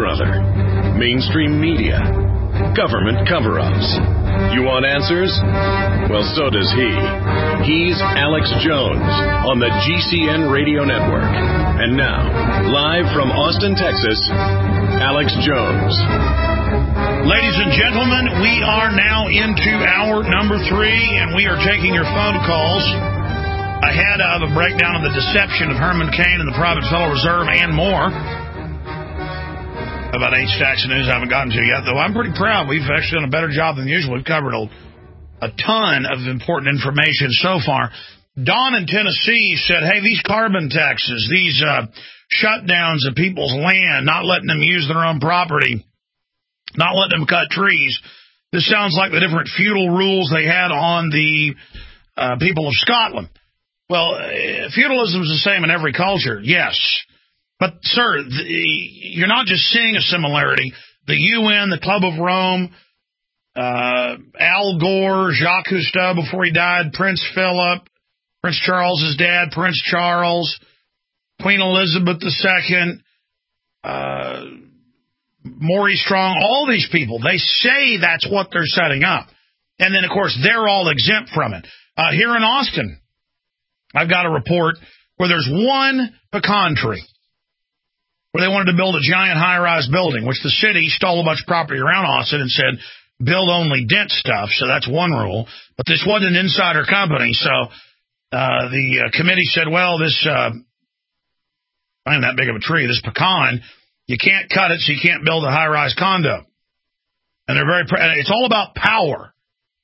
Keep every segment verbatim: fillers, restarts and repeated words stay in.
brother. Mainstream media. Government cover-ups. You want answers? Well, so does he. He's Alex Jones on the G C N Radio Network. And now, live from Austin, Texas, Alex Jones. Ladies and gentlemen, we are now into hour number three, and we are taking your phone calls ahead of a breakdown of the deception of Herman Cain and the Private Federal Reserve and more. About eight stacks of news I haven't gotten to yet, though I'm pretty proud. We've actually done a better job than usual. We've covered a, a ton of important information so far. Don in Tennessee said, hey, these carbon taxes, these uh, shutdowns of people's land, not letting them use their own property, not letting them cut trees, this sounds like the different feudal rules they had on the uh, people of Scotland. Well, uh, feudalism is the same in every culture, yes. But, sir, the, you're not just seeing a similarity. The U N, the Club of Rome, uh, Al Gore, Jacques Cousteau before he died, Prince Philip, Prince Charles's dad, Prince Charles, Queen Elizabeth the Second, uh, Maury Strong, all these people, they say that's what they're setting up. And then, of course, they're all exempt from it. Uh, here in Austin, I've got a report where there's one pecan tree, where they wanted to build a giant high-rise building, which the city stole a bunch of property around Austin and said, build only dense stuff, so that's one rule. But this wasn't an insider company, so uh, the uh, committee said, well, this uh, not that big of a tree, this pecan, you can't cut it, so you can't build a high-rise condo. And they're very, it's all about power.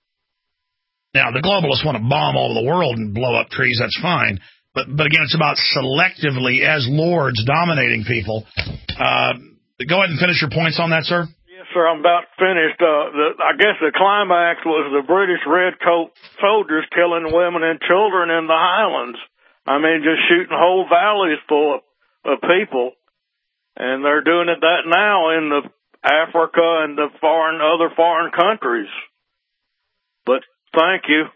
Now, the globalists want to bomb all over the world and blow up trees, that's fine. But, but again, it's about selectively, as lords, dominating people. Uh, go ahead and finish your points on that, sir. Yes, sir, I'm about finished. Uh, the, I guess the climax was the British redcoat soldiers killing women and children in the Highlands. I mean, just shooting whole valleys full of, of people. And they're doing it that now in the Africa and the foreign other foreign countries. But thank you.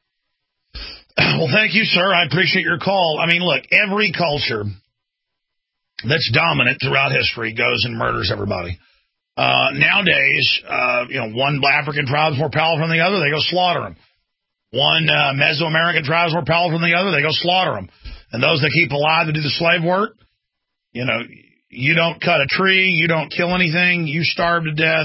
Well, thank you, sir. I appreciate your call. I mean, look, every culture that's dominant throughout history goes and murders everybody. Uh, nowadays, uh, you know, one African tribe is more powerful than the other, they go slaughter them. One uh, Mesoamerican tribe is more powerful than the other, they go slaughter them. And those that keep alive to do the slave work, you know, you don't cut a tree, you don't kill anything, you starve to death.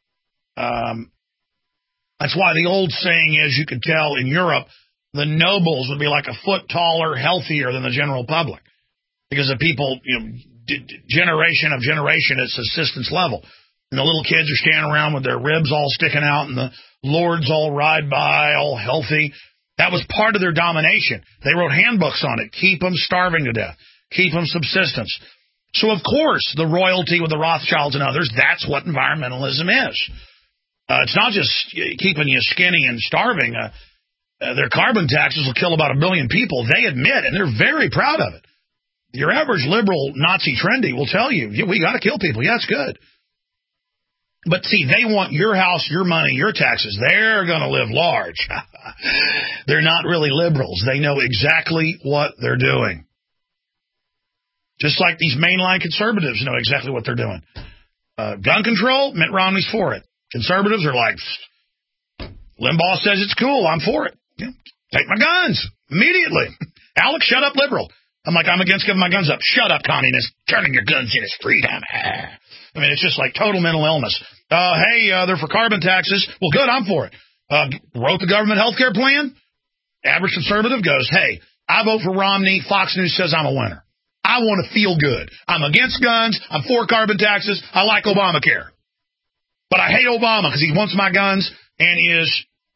Um, that's why the old saying is, you could tell in Europe, the nobles would be like a foot taller, healthier than the general public. Because the people, you know, d- d- generation of generation at subsistence level. And the little kids are standing around with their ribs all sticking out and the lords all ride by, all healthy. That was part of their domination. They wrote handbooks on it. Keep them starving to death. Keep them subsistence. So, of course, the royalty with the Rothschilds and others, that's what environmentalism is. Uh, it's not just keeping you skinny and starving. Uh, Uh, their carbon taxes will kill about a billion people. They admit, and they're very proud of it. Your average liberal Nazi trendy will tell you, yeah, we got to kill people. Yeah, it's good. But see, they want your house, your money, your taxes. They're going to live large. They're not really liberals. They know exactly what they're doing. Just like these mainline conservatives know exactly what they're doing. Uh, gun control, Mitt Romney's for it. Conservatives are like, Limbaugh says it's cool, I'm for it. Yeah, take my guns immediately. Alex, shut up, liberal. I'm like, I'm against giving my guns up. Shut up, communist. Turning your guns in is freedom. I mean, it's just like total mental illness. Uh, hey, uh, they're for carbon taxes. Well, good, I'm for it. Uh, wrote the government health care plan. Average conservative goes, hey, I vote for Romney. Fox News says I'm a winner. I want to feel good. I'm against guns. I'm for carbon taxes. I like Obamacare. But I hate Obama because he wants my guns and is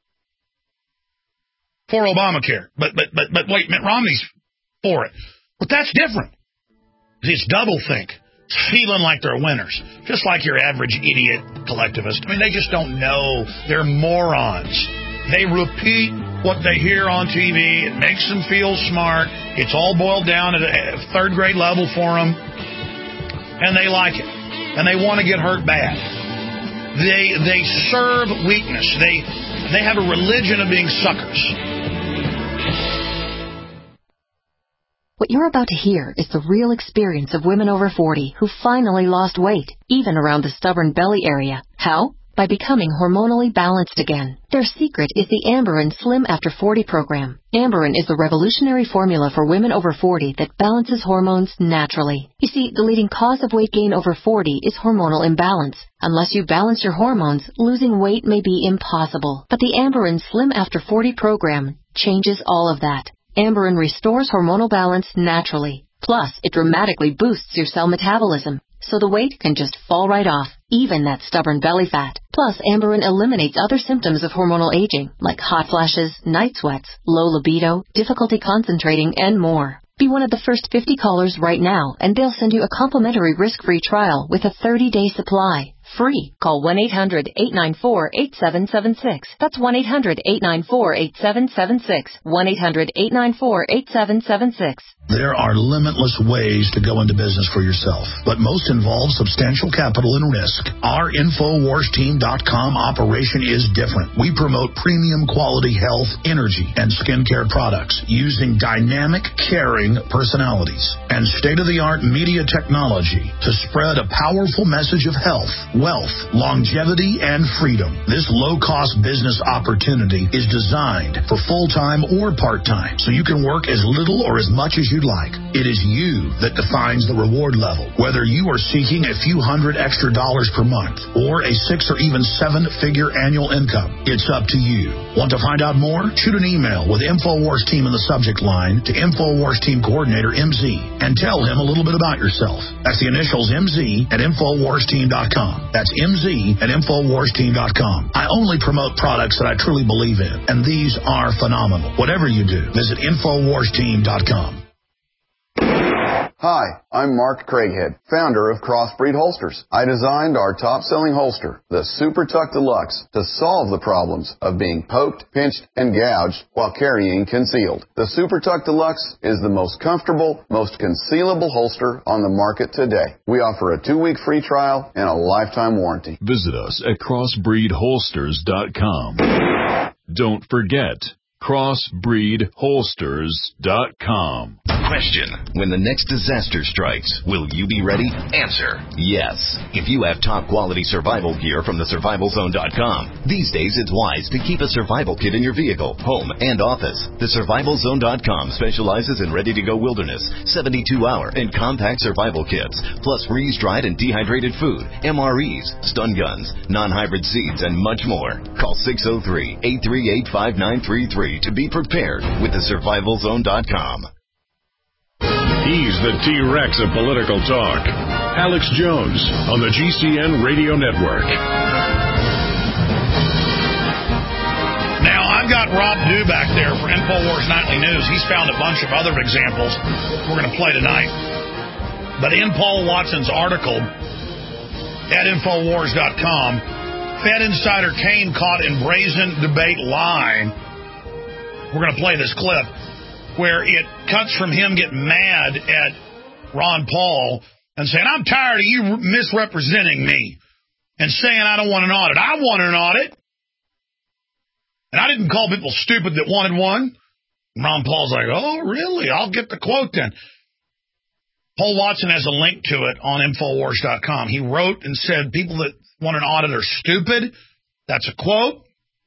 for Obamacare. But, but, but, but wait, Mitt Romney's for it. But that's different. It's doublethink. It's feeling like they're winners. Just like your average idiot collectivist. I mean, they just don't know. They're morons. They repeat what they hear on T V. It makes them feel smart. It's all boiled down at a third grade level for them. And they like it. And they want to get hurt bad. They they serve weakness. They they have a religion of being suckers. What you're about to hear is the real experience of women over forty who finally lost weight, even around the stubborn belly area. How? By becoming hormonally balanced again. Their secret is the Amberen Slim After forty program. Amberen is the revolutionary formula for women over forty that balances hormones naturally. You see, the leading cause of weight gain over forty is hormonal imbalance. Unless you balance your hormones, losing weight may be impossible. But the Amberen Slim After forty program changes all of that. Amberen restores hormonal balance naturally. Plus, it dramatically boosts your cell metabolism, so the weight can just fall right off, even that stubborn belly fat. Plus, Amberen eliminates other symptoms of hormonal aging, like hot flashes, night sweats, low libido, difficulty concentrating, and more. Be one of the first fifty callers right now, and they'll send you a complimentary risk-free trial with a thirty-day supply. Free. Call one eight hundred, eight nine four, eight seven seven six. That's one eight hundred, eight nine four, eight seven seven six. one eight hundred, eight nine four, eight seven seven six. There are limitless ways to go into business for yourself, but most involve substantial capital and risk. Our Infowars Team dot com operation is different. We promote premium quality health, energy, and skincare products using dynamic, caring personalities and state-of-the-art media technology to spread a powerful message of health, wealth, longevity, and freedom. This low-cost business opportunity is designed for full-time or part-time, so you can work as little or as much as you'd like. It is you that defines the reward level. Whether you are seeking a few hundred extra dollars per month or a six or even seven-figure annual income, it's up to you. Want to find out more? Shoot an email with Infowars Team in the subject line to Infowars Team Coordinator M Z and tell him a little bit about yourself. That's the initials M Z at Infowars Team dot com. That's M Z at Infowars Team dot com. I only promote products that I truly believe in, and these are phenomenal. Whatever you do, visit Infowars Team dot com. Hi, I'm Mark Craighead, founder of Crossbreed Holsters. I designed our top-selling holster, the Super Tuck Deluxe, to solve the problems of being poked, pinched, and gouged while carrying concealed. The Super Tuck Deluxe is the most comfortable, most concealable holster on the market today. We offer a two-week free trial and a lifetime warranty. Visit us at crossbreed holsters dot com. Don't forget, crossbreed holsters dot com. Question: when the next disaster strikes, will you be ready? Answer: yes. If you have top quality survival gear from the survival zone dot com, these days it's wise to keep a survival kit in your vehicle, home, and office. The survival zone dot com specializes in ready-to-go wilderness, seventy-two hour, and compact survival kits, plus freeze-dried and dehydrated food, M R Es, stun guns, non-hybrid seeds, and much more. Call six oh three, eight three eight, five nine three three to be prepared with the survival zone dot com. He's the T-Rex of political talk. Alex Jones on the G C N Radio Network. Now, I've got Rob Dew back there for Infowars Nightly News. He's found a bunch of other examples we're going to play tonight. But in Paul Watson's article at Infowars dot com, Fed Insider Kane caught in brazen debate lie. We're going to play this clip where it cuts from him getting mad at Ron Paul and saying, I'm tired of you misrepresenting me and saying I don't want an audit. I want an audit. And I didn't call people stupid that wanted one. And Ron Paul's like, oh, really? I'll get the quote then. Paul Watson has a link to it on Infowars dot com. He wrote and said people that want an audit are stupid. That's a quote.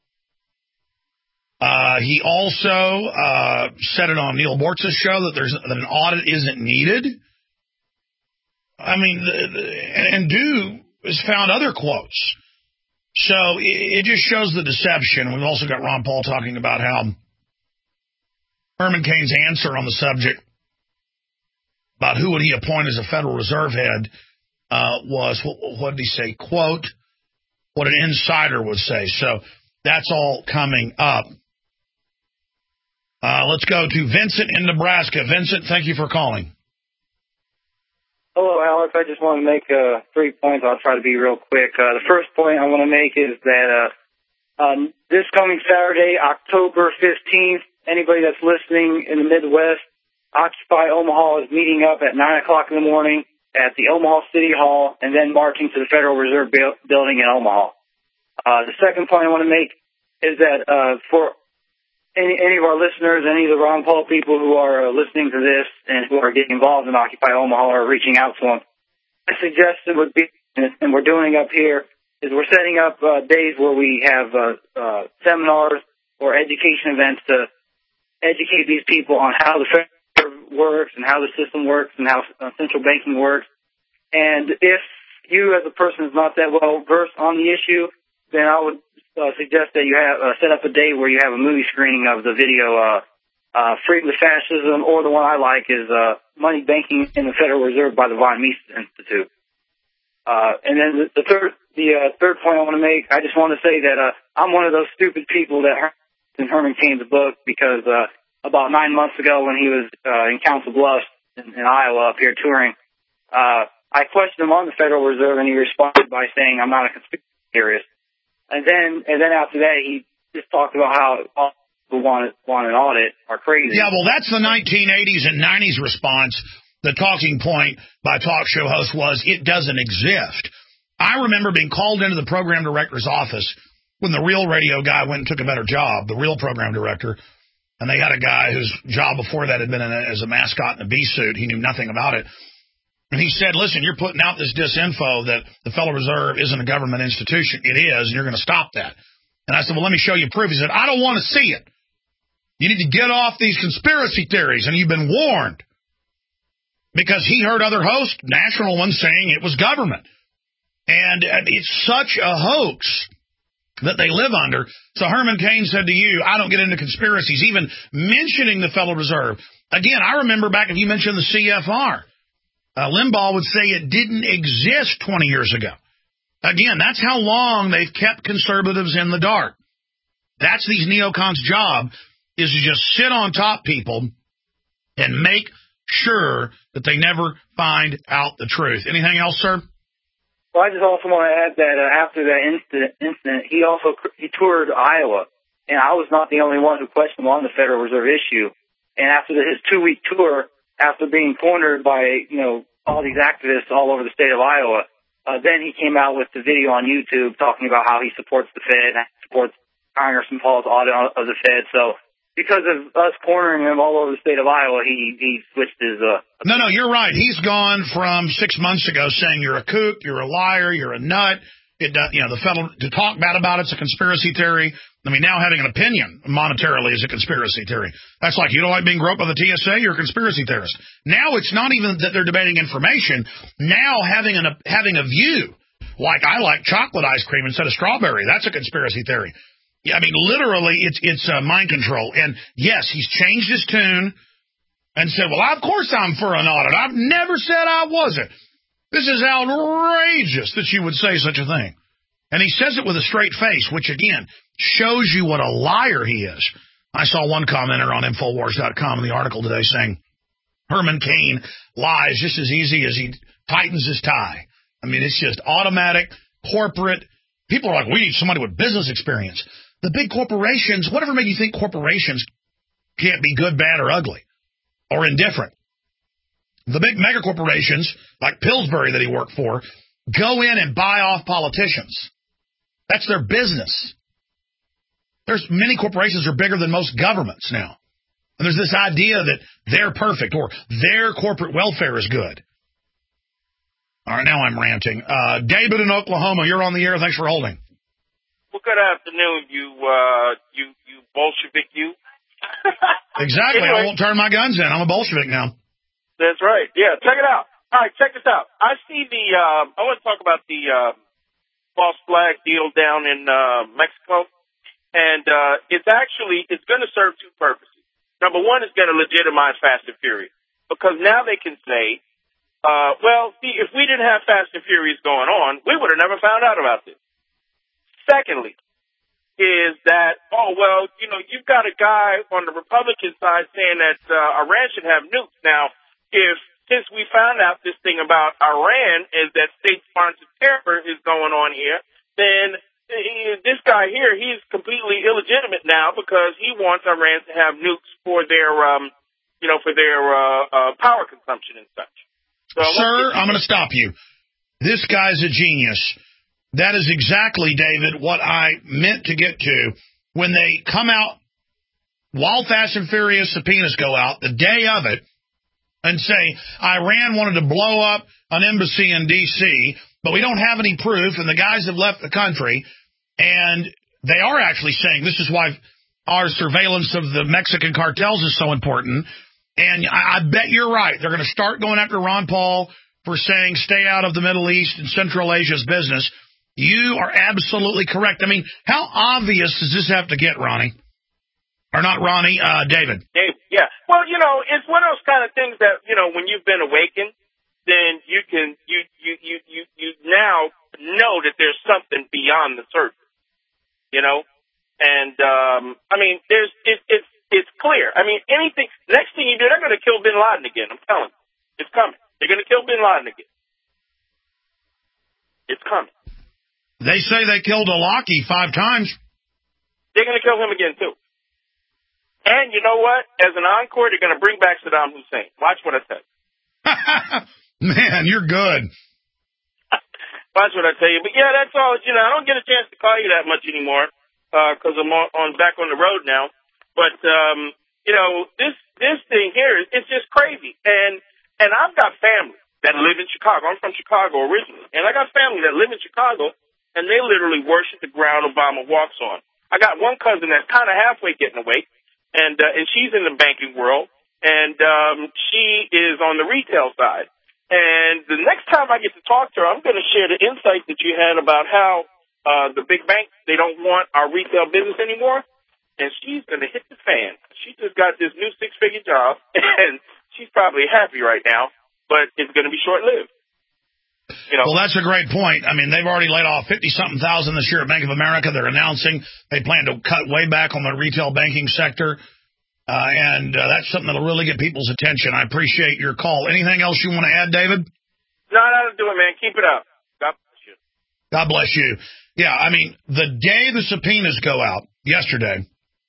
Uh, he also uh, said it on Neil Bortz's show that there's that an audit isn't needed. I mean, the, the, and Dew has found other quotes. So it, it just shows the deception. We've also got Ron Paul talking about how Herman Cain's answer on the subject about who would he appoint as a Federal Reserve head uh, was, what, what did he say, quote, what an insider would say. So that's all coming up. Uh, let's go to Vincent in Nebraska. Vincent, thank you for calling. Hello, Alex. I just want to make uh, three points. I'll try to be real quick. Uh, the first point I want to make is that uh, um, this coming Saturday, October fifteenth, anybody that's listening in the Midwest, Occupy Omaha is meeting up at nine o'clock in the morning at the Omaha City Hall and then marching to the Federal Reserve bu- Building in Omaha. Uh, the second point I want to make is that uh, for any, any of our listeners, any of the Ron Paul people who are uh, listening to this and who are getting involved in Occupy Omaha or reaching out to them, my suggestion would be, and we're doing up here, is we're setting up uh, days where we have uh, uh, seminars or education events to educate these people on how the Federal Reserve works and how the system works and how uh, central banking works. And if you as a person is not that well versed on the issue, then I would uh, suggest that you have uh, set up a day where you have a movie screening of the video uh, uh, Freedom to Fascism, or the one I like is uh, Money, Banking, in the Federal Reserve by the Von Mises Institute. Uh, and then the, the third the uh, third point I want to make, I just want to say that uh, I'm one of those stupid people that heard in Herman Cain's book, because uh, about nine months ago when he was uh, in Council Bluffs in, in Iowa up here touring, uh, I questioned him on the Federal Reserve, and he responded by saying, I'm not a conspiracy theorist. And then and then after that, he just talked about how all people want, want an audit are crazy. Yeah, well, that's the nineteen eighties and nineties response. The talking point by talk show host was, it doesn't exist. I remember being called into the program director's office when the real radio guy went and took a better job, the real program director, and they had a guy whose job before that had been in a, as a mascot in a bee suit. He knew nothing about it. And he said, listen, you're putting out this disinfo that the Federal Reserve isn't a government institution. It is, and you're going to stop that. And I said, well, let me show you proof. He said, I don't want to see it. You need to get off these conspiracy theories, and you've been warned. Because he heard other hosts, national ones, saying it was government. And it's such a hoax that they live under. So Herman Cain said to you, I don't get into conspiracies, even mentioning the Federal Reserve. Again, I remember back if you mentioned the C F R, uh, Limbaugh would say it didn't exist twenty years ago. Again, that's how long they've kept conservatives in the dark. That's these neocons' job, is to just sit on top people and make sure that they never find out the truth. Anything else, sir? Well, I just also want to add that uh, after that incident, incident, he also he toured Iowa, and I was not the only one who questioned him on the Federal Reserve issue. And after the, his two-week tour, after being cornered by, you know, all these activists all over the state of Iowa, uh, then he came out with the video on YouTube talking about how he supports the Fed and supports Congressman Paul's audit of the Fed. So because of us cornering him all over the state of Iowa, he, he switched his... Uh, no, no, you're right. He's gone from six months ago saying you're a kook, you're a liar, you're a nut. It, uh, you know, the federal, to talk bad about it's a conspiracy theory. I mean, now having an opinion monetarily is a conspiracy theory. That's like, you don't like being groped by the T S A, you're a conspiracy theorist. Now it's not even that they're debating information. Now having, an, a, having a view, like I like chocolate ice cream instead of strawberry, that's a conspiracy theory. I mean, literally, it's it's uh, mind control. And, yes, he's changed his tune and said, well, of course I'm for an audit. I've never said I wasn't. This is outrageous that you would say such a thing. And he says it with a straight face, which, again, shows you what a liar he is. I saw one commenter on Infowars dot com in the article today saying Herman Cain lies just as easy as he tightens his tie. I mean, it's just automatic, corporate. People are like, we need somebody with business experience. The big corporations, whatever made you think corporations can't be good, bad, or ugly, or indifferent? The big mega corporations, like Pillsbury that he worked for, go in and buy off politicians. That's their business. There's many corporations are bigger than most governments now. And there's this idea that they're perfect or their corporate welfare is good. All right, now I'm ranting. Uh, David in Oklahoma, you're on the air. Thanks for holding. Well, good afternoon, you, uh, you, you Bolshevik, you. Exactly. Anyway, I won't turn my guns in. I'm a Bolshevik now. That's right. Yeah, check it out. All right, check this out. I see the, uh, I want to talk about the, uh, false flag deal down in, uh, Mexico. And, uh, it's actually, it's going to serve two purposes. Number one, it's going to legitimize Fast and Furious. Because now they can say, uh, well, see, if we didn't have Fast and Furious going on, we would have never found out about this. Secondly, is that, oh, well, you know, you've got a guy on the Republican side saying that uh, Iran should have nukes. Now, if, since we found out this thing about Iran is that state-sponsored terror is going on here, then he, this guy here, he's completely illegitimate now because he wants Iran to have nukes for their, um, you know, for their uh, uh, power consumption and such. So Sir, I'm going to stop you. This guy's a genius. That is exactly, David, what I meant to get to. When they come out while Fast and Furious subpoenas go out, the day of it, and say, Iran wanted to blow up an embassy in D C, but we don't have any proof, and the guys have left the country, and they are actually saying this is why our surveillance of the Mexican cartels is so important, and I, I bet you're right. They're going to start going after Ron Paul for saying stay out of the Middle East and Central Asia's business. You are absolutely correct. I mean, how obvious does this have to get, Ronnie? Or not Ronnie, uh, David. Dave, yeah. Well, you know, it's one of those kind of things that, you know, when you've been awakened, then you can, you, you, you, you, you now know that there's something beyond the surface, you know? And, um, I mean, there's, it, it's, it's clear. I mean, anything, next thing you do, they're going to kill Bin Laden again. I'm telling you. It's coming. They're going to kill Bin Laden again. It's coming. They say they killed Awlaki five times. They're going to kill him again, too. And you know what? As an encore, they're going to bring back Saddam Hussein. Watch what I tell you. Man, you're good. Watch what I tell you. But, yeah, that's all. You know, I don't get a chance to call you that much anymore because uh, I'm on, on back on the road now. But, um, you know, this this thing here, it's just crazy. And and I've got family that live in Chicago. I'm from Chicago originally. And I got family that live in Chicago, and they literally worship the ground Obama walks on. I got one cousin that's kind of halfway getting awake. And uh, and she's in the banking world, and um, she is on the retail side. And the next time I get to talk to her, I'm going to share the insight that you had about how uh, the big banks, they don't want our retail business anymore. And she's going to hit the fan. She just got this new six-figure job, and she's probably happy right now, but it's going to be short-lived. You know? Well, that's a great point. I mean, they've already laid off fifty-something thousand this year at Bank of America. They're announcing they plan to cut way back on the retail banking sector, uh, and uh, that's something that'll really get people's attention. I appreciate your call. Anything else you want to add, David? No, that'll do it, man. Keep it up. God bless you. God bless you. Yeah, I mean, the day the subpoenas go out, yesterday,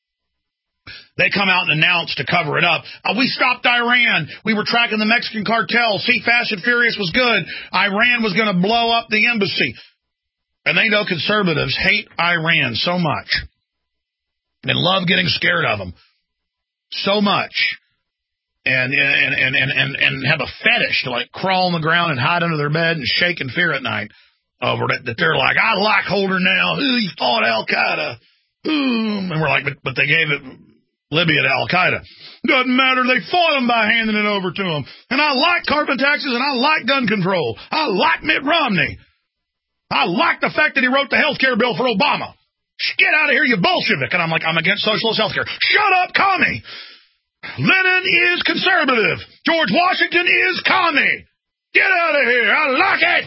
they come out and announce to cover it up. Uh, we stopped Iran. We were tracking the Mexican cartel. See, Fast and Furious was good. Iran was going to blow up the embassy. And they know conservatives hate Iran so much and love getting scared of them so much and and, and, and, and, and have a fetish to, like, crawl on the ground and hide under their bed and shake in fear at night over it, that they're like, I like Holder now. Ooh, he fought Al-Qaeda. Ooh. And we're like, but, but they gave it Libya to Al-Qaeda. Doesn't matter. They fought them by handing it over to them. And I like carbon taxes, and I like gun control. I like Mitt Romney. I like the fact that he wrote the health care bill for Obama. Get out of here, you Bolshevik. And I'm like, I'm against socialist health care. Shut up, commie. Lenin is conservative. George Washington is commie. Get out of here. I like it.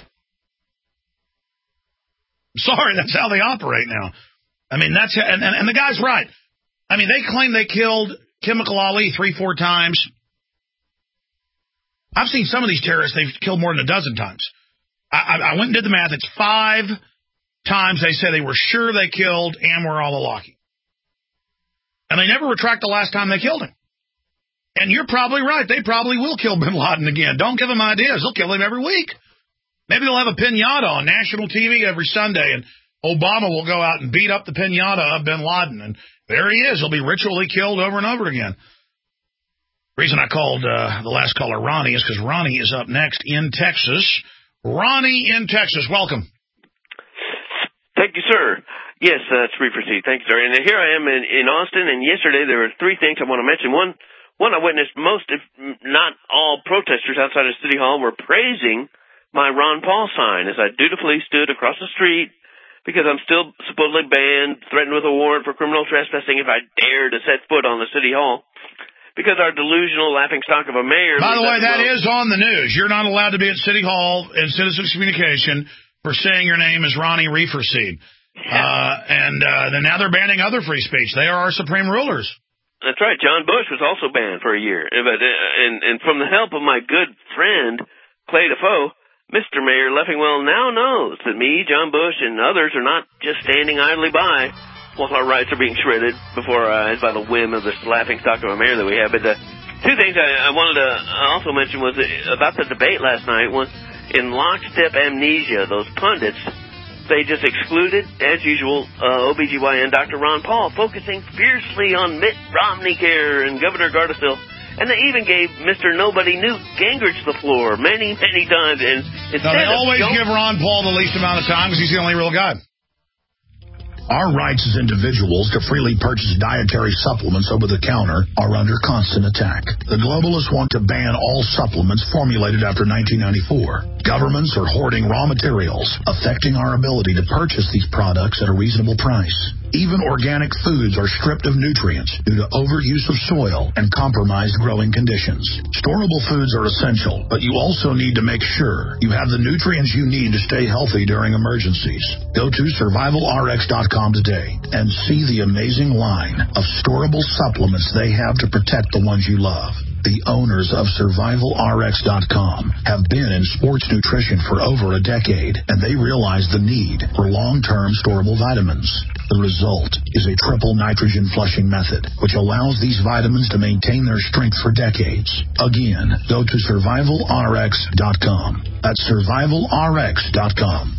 Sorry, that's how they operate now. I mean, that's, and, and, and the guy's right. I mean, they claim they killed Chemical Ali three, four times. I've seen some of these terrorists they've killed more than a dozen times. I, I, I went and did the math. It's five times they say they were sure they killed Anwar al-Awlaki. And they never retract the last time they killed him. And you're probably right. They probably will kill bin Laden again. Don't give them ideas. They'll kill him every week. Maybe they'll have a pinata on national T V every Sunday, and Obama will go out and beat up the pinata of bin Laden. And there he is. He'll be ritually killed over and over again. The reason I called uh, the last caller Ronnie is because Ronnie is up next in Texas. Ronnie in Texas, welcome. Thank you, sir. Yes, uh, it's Reefer Seed. Thank you, sir. And here I am in, in Austin, and yesterday there were three things I want to mention. One, one I witnessed most, if not all, protesters outside of City Hall were praising my Ron Paul sign as I dutifully stood across the street because I'm still supposedly banned, threatened with a warrant for criminal trespassing if I dare to set foot on the City Hall. Because our delusional laughingstock of a mayor... By the way, that is on the news. You're not allowed to be at City Hall in Citizens Communication for saying your name is Ronnie Reefer Seed. Yeah. Uh, and uh, then now they're banning other free speech. They are our supreme rulers. That's right. John Bush was also banned for a year. But, uh, and, and from the help of my good friend, Clay Defoe, Mister Mayor Leffingwell now knows that me, John Bush, and others are not just standing idly by while our rights are being shredded before our eyes by the whim of this laughingstock of a mayor that we have. But the two things I, I wanted to also mention was about the debate last night was in lockstep amnesia. Those pundits they just excluded, as usual, uh, O B G Y N Doctor Ron Paul, focusing fiercely on Mitt Romney care and Governor Gardasil. And they even gave Mister Nobody Newt Gingrich the floor many, many times. And no, they always going- give Ron Paul the least amount of time because he's the only real guy. Our rights as individuals to freely purchase dietary supplements over the counter are under constant attack. The globalists want to ban all supplements formulated after nineteen ninety-four. Governments are hoarding raw materials, affecting our ability to purchase these products at a reasonable price. Even organic foods are stripped of nutrients due to overuse of soil and compromised growing conditions. Storable foods are essential, but you also need to make sure you have the nutrients you need to stay healthy during emergencies. Go to survival r x dot com today and see the amazing line of storable supplements they have to protect the ones you love. The owners of survival r x dot com have been in sports nutrition for over a decade, and they realize the need for long-term storable vitamins. The result is a triple nitrogen flushing method, which allows these vitamins to maintain their strength for decades. Again, go to survival r x dot com. That's survival r x dot com.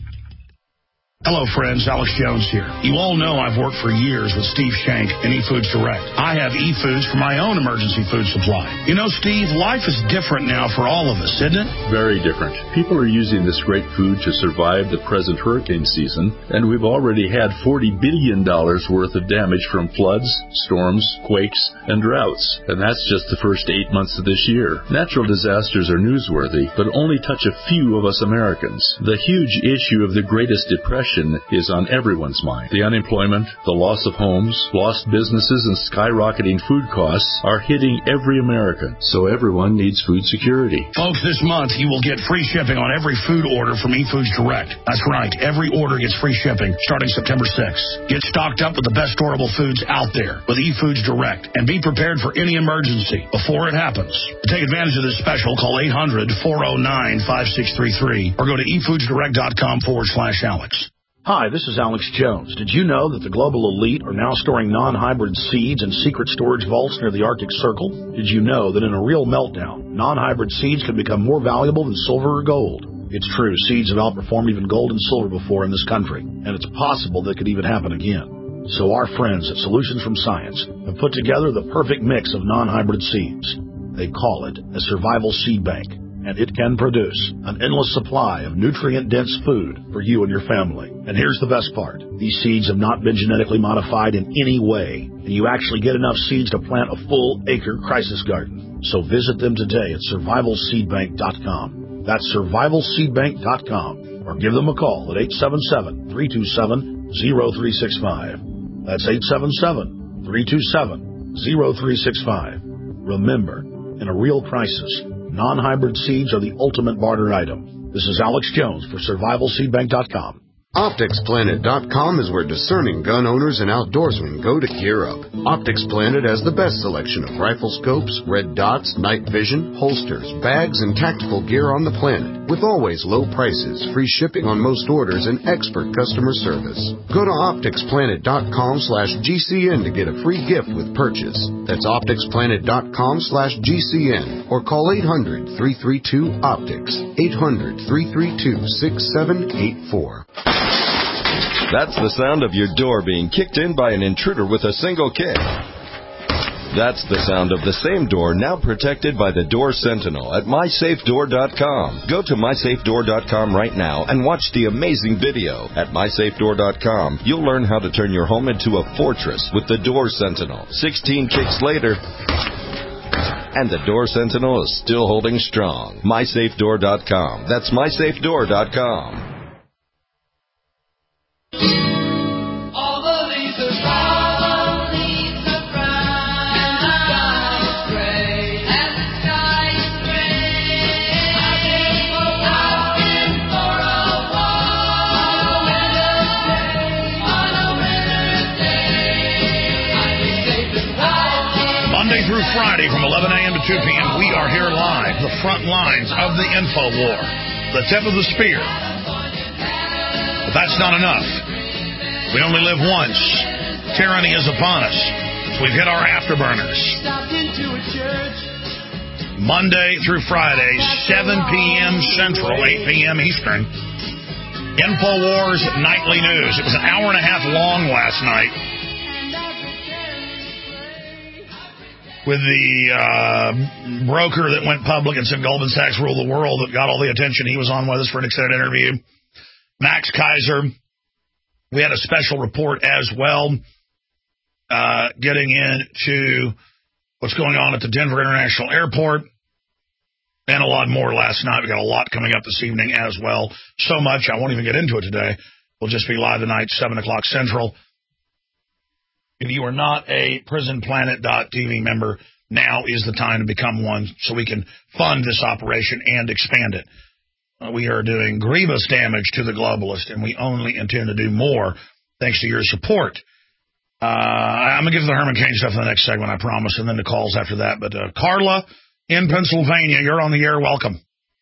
Hello, friends. Alex Jones here. You all know I've worked for years with Steve Shank and eFoods Direct. I have eFoods for my own emergency food supply. You know, Steve, life is different now for all of us, isn't it? Very different. People are using this great food to survive the present hurricane season, and we've already had forty billion dollars worth of damage from floods, storms, quakes, and droughts. And that's just the first eight months of this year. Natural disasters are newsworthy, but only touch a few of us Americans. The huge issue of the Greatest Depression is on everyone's mind. The unemployment, the loss of homes, lost businesses, and skyrocketing food costs are hitting every American, so everyone needs food security. Folks, this month you will get free shipping on every food order from eFoods Direct. That's right, every order gets free shipping starting September sixth. Get stocked up with the best storable foods out there with eFoods Direct, and be prepared for any emergency before it happens. To take advantage of this special, call eight hundred, four oh nine, five six three three or go to e foods direct dot com forward slash Alex. Hi, this is Alex Jones. Did you know that the global elite are now storing non-hybrid seeds in secret storage vaults near the Arctic Circle? Did you know that in a real meltdown, non-hybrid seeds can become more valuable than silver or gold? It's true, seeds have outperformed even gold and silver before in this country, and it's possible that could even happen again. So our friends at Solutions from Science have put together the perfect mix of non-hybrid seeds. They call it a survival seed bank, and it can produce an endless supply of nutrient-dense food for you and your family. And here's the best part. These seeds have not been genetically modified in any way, and you actually get enough seeds to plant a full-acre crisis garden. So visit them today at survival seed bank dot com. That's survival seed bank dot com, or give them a call at eight seven seven, three two seven, zero three six five. That's eight seven seven, three two seven, zero three six five. Remember, in a real crisis, non-hybrid seeds are the ultimate barter item. This is Alex Jones for survival seed bank dot com. Optics Planet dot com is where discerning gun owners and outdoorsmen go to gear up. Optics Planet has the best selection of rifle scopes, red dots, night vision, holsters, bags, and tactical gear on the planet, with always low prices, free shipping on most orders, and expert customer service. Go to optics planet dot com slash G C N to get a free gift with purchase. That's optics planet dot com slash G C N or call eight hundred, three three two, optics, eight hundred, three three two, six seven eight four. That's the sound of your door being kicked in by an intruder with a single kick. That's the sound of the same door now protected by the Door Sentinel at my safe door dot com. Go to my safe door dot com right now and watch the amazing video. At my safe door dot com, you'll learn how to turn your home into a fortress with the Door Sentinel. sixteen kicks later, and the Door Sentinel is still holding strong. my safe door dot com. That's my safe door dot com. Friday from eleven a.m. to two p.m. we are here live, the front lines of the info war, the tip of the spear. But that's not enough. We only live once. Tyranny is upon us. So we've hit our afterburners. Monday through Friday, seven p.m. Central, eight p.m. Eastern. InfoWars Nightly News. It was an hour and a half long last night with the uh, broker that went public and said Goldman Sachs ruled the world that got all the attention. He was on with us for an extended interview. Max Kaiser. We had a special report as well, uh, getting into what's going on at the Denver International Airport. And a lot more last night. We got a lot coming up this evening as well. So much, I won't even get into it today. We'll just be live tonight, seven o'clock Central. If you are not a prison planet dot t v member, now is the time to become one so we can fund this operation and expand it. Uh, we are doing grievous damage to the globalist, and we only intend to do more thanks to your support. Uh, I'm going to give the Herman Cain stuff in the next segment, I promise, and then the calls after that. But uh, Carla in Pennsylvania, you're on the air. Welcome.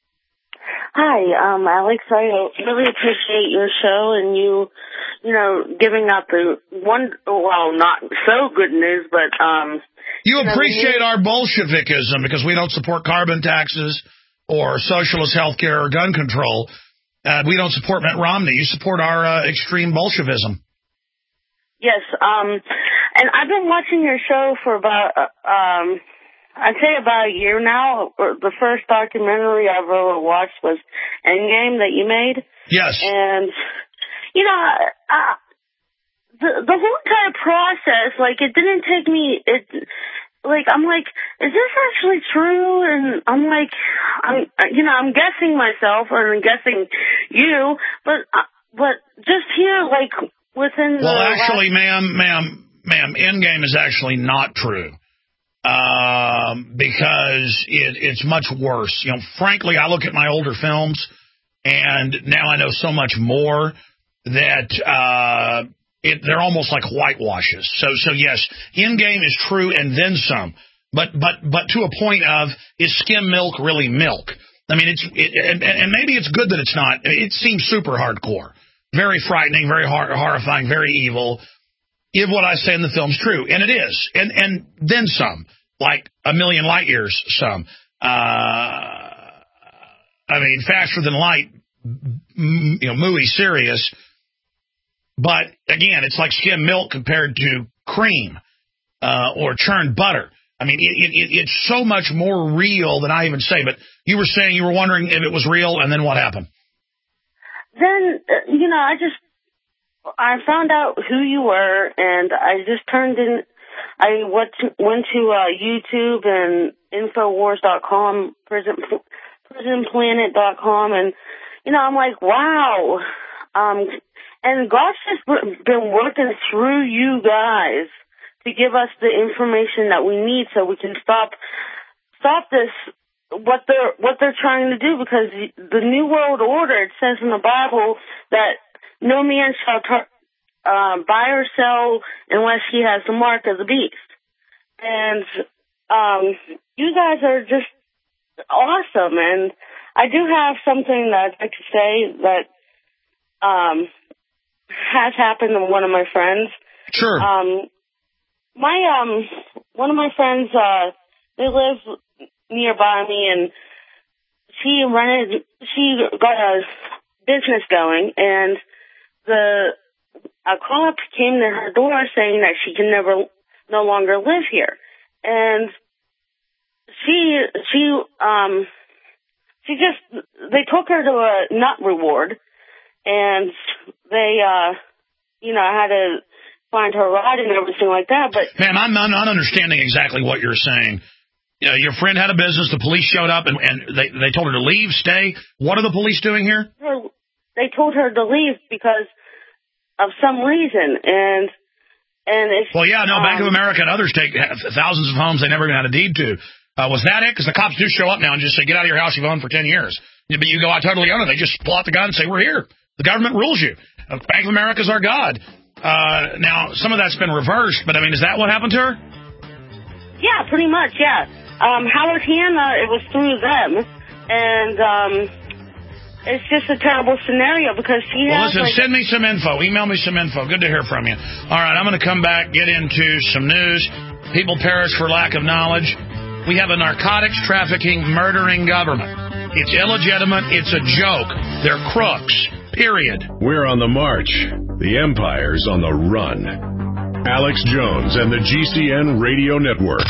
Hi, um, Alex. I really appreciate your show and you, you know, giving out the one, well, not so good news, but um. You, you appreciate know, our Bolshevikism because we don't support carbon taxes or socialist health care or gun control. Uh, we don't support Mitt Romney. You support our uh, extreme Bolshevism. Yes, um, and I've been watching your show for about, uh, um. I'd say about a year now. The first documentary I've ever watched was Endgame that you made. Yes. And, you know, uh, the, the whole entire process, like, it didn't take me, it, like, I'm like, is this actually true? And I'm like, I'm, you know, I'm guessing myself and I'm guessing you, but, uh, but just here, like, within well, the... Well, actually, last... ma'am, ma'am, ma'am, Endgame is actually not true. Um, because it, it's much worse. You know, frankly, I look at my older films, and now I know so much more that uh, it, they're almost like whitewashes. So, so yes, Endgame is true, and then some. But, but, but to a point of, is skim milk really milk? I mean, it's it, and, and maybe it's good that it's not. It seems super hardcore, very frightening, very hor- horrifying, very evil. If what I say in the film's true, and it is, and and then some, like a million light years some. Uh, I mean, faster than light, m- you know, movie serious. But again, it's like skim milk compared to cream uh, or churned butter. I mean, it, it, it's so much more real than I even say. But you were saying you were wondering if it was real, and then what happened? Then, uh, you know, I just. I found out who you were, and I just turned in. I went to, went to uh, YouTube and Infowars dot com, prison, prison planet dot com, and you know, I'm like, wow. Um, and God's just been working through you guys to give us the information that we need, so we can stop stop this. What they're what they're trying to do, because the New World Order, it says in the Bible that no man shall t- uh, buy or sell unless he has the mark of the beast. And um, you guys are just awesome. And I do have something that I'd like to say that um, has happened to one of my friends. Sure. Um, my um, one of my friends, uh, they live nearby me, and she rented. She got a business going, and the a cop came to her door saying that she can never, no longer live here, and she she um she just they took her to a nut reward, and they uh you know had to find her ride and everything like that. But ma'am, I'm not, not understanding exactly what you're saying. You know, your friend had a business. The police showed up, and, and they they told her to leave, stay. What are the police doing here? They told her to leave because of some reason, and and it's well, yeah, no. Um, Bank of America and others take thousands of homes they never even had a deed to. Uh, was that it? Because the cops do show up now and just say, "Get out of your house you've owned for ten years." But you go, "I totally own it." They just pull out the gun and say, "We're here. The government rules you. Uh, Bank of America's our god." Uh, now, some of that's been reversed, but I mean, is that what happened to her? Yeah, pretty much. Yeah. Um, Howard Hanna, it was through them, and um, it's just a terrible scenario because she well, has... listen, like, send me some info. Email me some info. Good to hear from you. All right, I'm going to come back, get into some news. People perish for lack of knowledge. We have a narcotics trafficking, murdering government. It's illegitimate. It's a joke. They're crooks. period. We're on the march. The empire's on the run. Alex Jones and the G C N Radio Network.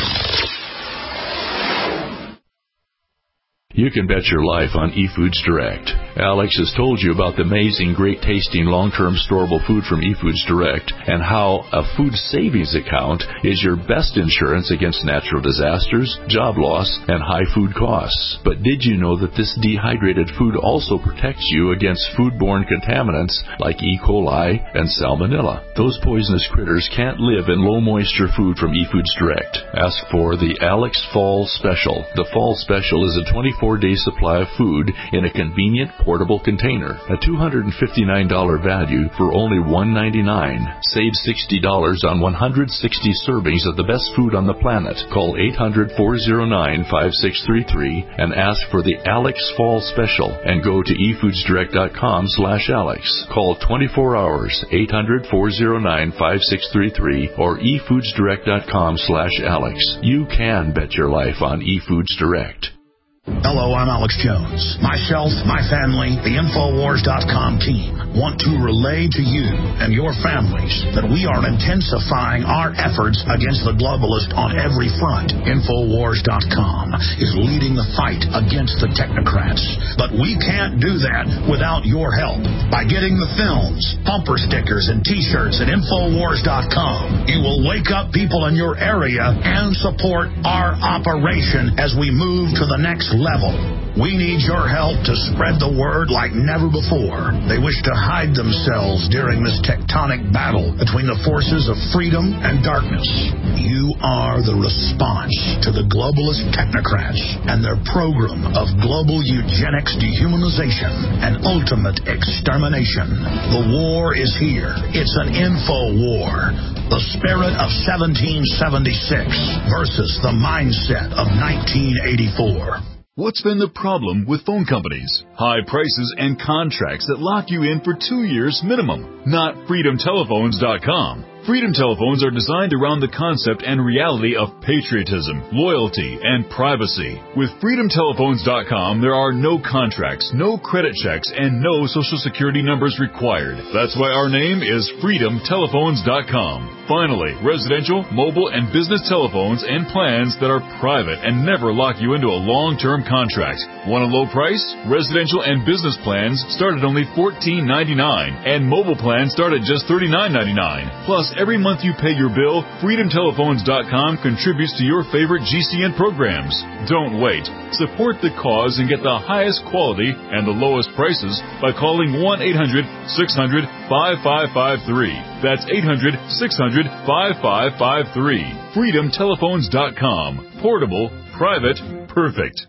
You can bet your life on eFoods Direct. Alex has told you about the amazing, great-tasting, long-term storable food from eFoods Direct and how a food savings account is your best insurance against natural disasters, job loss, and high food costs. But did you know that this dehydrated food also protects you against foodborne contaminants like E. coli and salmonella? Those poisonous critters can't live in low-moisture food from eFoods Direct. Ask for the Alex Fall Special. The Fall Special is a twenty-four day supply of food in a convenient portable container. A two hundred fifty-nine dollars value for only one hundred ninety-nine dollars. Save sixty dollars on one hundred sixty servings of the best food on the planet. Call eight hundred, four oh nine, five six three three and ask for the Alex Fall Special and go to e foods direct dot com slash Alex. Call twenty-four hours, eight hundred, four oh nine, five six three three or e foods direct dot com slash Alex. You can bet your life on eFoods Direct. Hello, I'm Alex Jones. Myself, my family, the Infowars dot com team want to relay to you and your families that we are intensifying our efforts against the globalist on every front. Infowars dot com is leading the fight against the technocrats. But we can't do that without your help. By getting the films, bumper stickers, and T-shirts at Infowars dot com, you will wake up people in your area and support our operation as we move to the next level. We need your help to spread the word like never before. They wish to hide themselves during this tectonic battle between the forces of freedom and darkness. You are the response to the globalist technocrats and their program of global eugenics, dehumanization, and ultimate extermination. The war is here. It's an info war. The spirit of seventeen seventy-six versus the mindset of nineteen eighty-four. What's been the problem with phone companies? High prices and contracts that lock you in for two years minimum. Not freedom telephones dot com. Freedom Telephones are designed around the concept and reality of patriotism, loyalty, and privacy. With freedom telephones dot com, there are no contracts, no credit checks, and no social security numbers required. That's why our name is freedom telephones dot com. Finally, residential, mobile, and business telephones and plans that are private and never lock you into a long-term contract. Want a low price? Residential and business plans start at only fourteen ninety-nine, and mobile plans start at just thirty-nine ninety-nine. Plus, every month you pay your bill, freedom telephones dot com contributes to your favorite G C N programs. Don't wait. Support the cause and get the highest quality and the lowest prices by calling one eight hundred, six hundred, five five five three. That's eight hundred, six hundred, five five five three. freedom telephones dot com. Portable, private, perfect.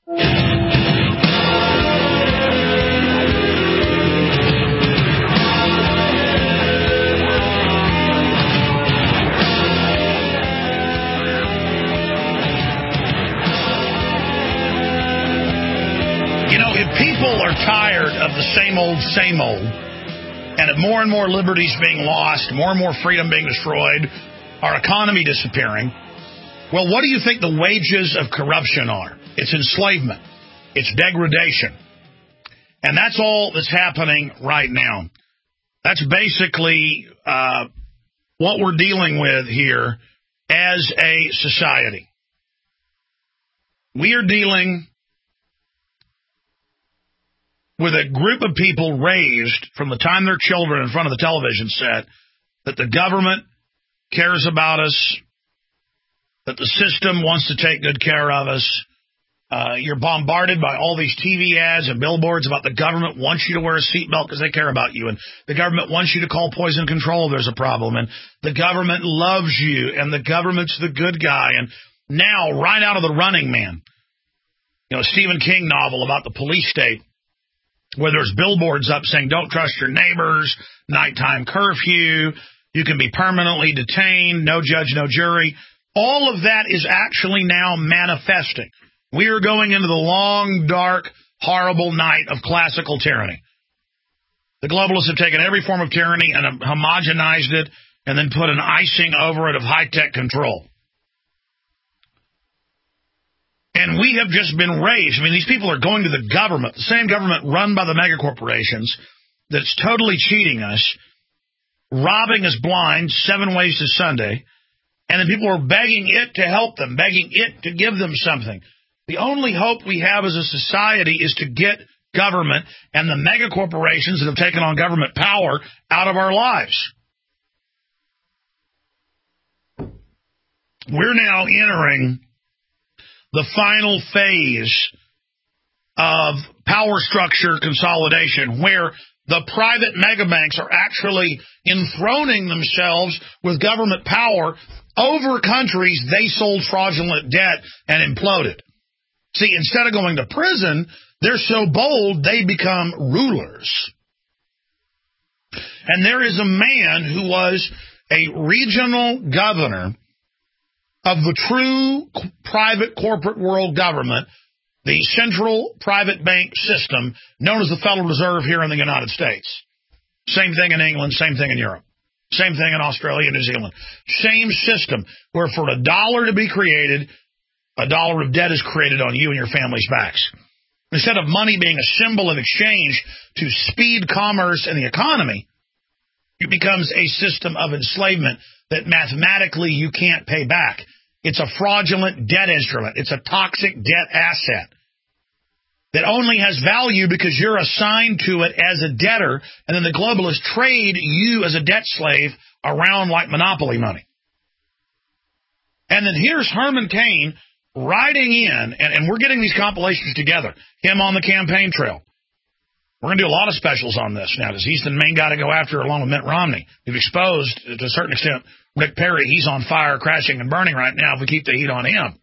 People are tired of the same old, same old, and of more and more liberties being lost, more and more freedom being destroyed, our economy disappearing. Well, what do you think the wages of corruption are? It's enslavement. It's degradation. And that's all that's happening right now. That's basically uh, what we're dealing with here as a society. We are dealing with a group of people raised from the time they're children in front of the television set that the government cares about us, that the system wants to take good care of us. Uh, you're bombarded by all these T V ads and billboards about the government wants you to wear a seatbelt because they care about you, and the government wants you to call poison control if there's a problem, and the government loves you, and the government's the good guy. And now, right out of the Running Man, you know, a Stephen King novel about the police state, where there's billboards up saying, don't trust your neighbors, nighttime curfew, you can be permanently detained, no judge, no jury. All of that is actually now manifesting. We are going into the long, dark, horrible night of classical tyranny. The globalists have taken every form of tyranny and homogenized it and then put an icing over it of high-tech control. And we have just been raised. I mean, these people are going to the government, the same government run by the mega corporations that's totally cheating us, robbing us blind seven ways to Sunday, and then people are begging it to help them, begging it to give them something. The only hope we have as a society is to get government and the mega corporations that have taken on government power out of our lives. We're now entering the final phase of power structure consolidation, where the private mega banks are actually enthroning themselves with government power over countries they sold fraudulent debt and imploded. See, instead of going to prison, they're so bold they become rulers. And there is a man who was a regional governor of the true private corporate world government, the central private bank system known as the Federal Reserve here in the United States. Same thing in England, same thing in Europe. Same thing in Australia and New Zealand. Same system where for a dollar to be created, a dollar of debt is created on you and your family's backs. Instead of money being a symbol of exchange to speed commerce and the economy, it becomes a system of enslavement that mathematically you can't pay back. It's a fraudulent debt instrument. It's a toxic debt asset that only has value because you're assigned to it as a debtor, and then the globalists trade you as a debt slave around like monopoly money. And then here's Herman Cain riding in, and, and we're getting these compilations together, him on the campaign trail. We're going to do a lot of specials on this now because he's the main guy to go after along with Mitt Romney. We've exposed, to a certain extent, Rick Perry. He's on fire, crashing, and burning right now if we keep the heat on him.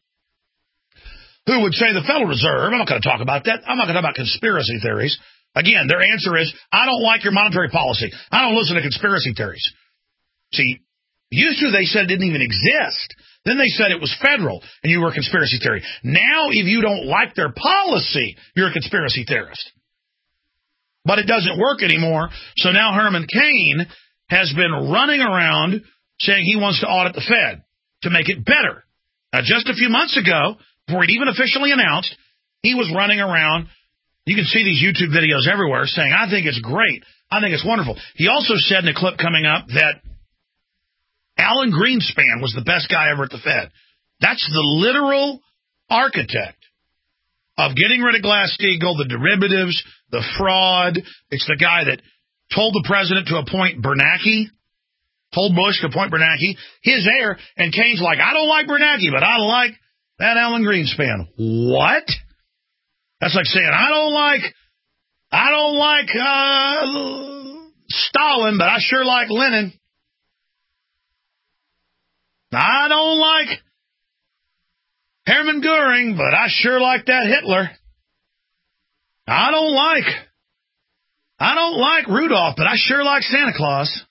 Who would say the Federal Reserve, I'm not going to talk about that. I'm not going to talk about conspiracy theories. Again, their answer is, I don't like your monetary policy. I don't listen to conspiracy theories. See, used to they said it didn't even exist. Then they said it was federal, and you were a conspiracy theory. Now, if you don't like their policy, you're a conspiracy theorist. But it doesn't work anymore, so now Herman Cain has been running around saying he wants to audit the Fed to make it better. Now, just a few months ago, before he'd even officially announced, he was running around. You can see these YouTube videos everywhere saying, I think it's great. I think it's wonderful. He also said in a clip coming up that Alan Greenspan was the best guy ever at the Fed. That's the literal architect of getting rid of Glass-Steagall, the derivatives, the fraud. It's the guy that told the president to appoint Bernanke, told Bush to appoint Bernanke, his heir, and Cain's like, I don't like Bernanke, but I like that Alan Greenspan. What? That's like saying, I don't like, I don't like uh, Stalin, but I sure like Lenin. I don't like Hermann Goering, but I sure like that Hitler. I don't like, I don't like Rudolph, but I sure like Santa Claus.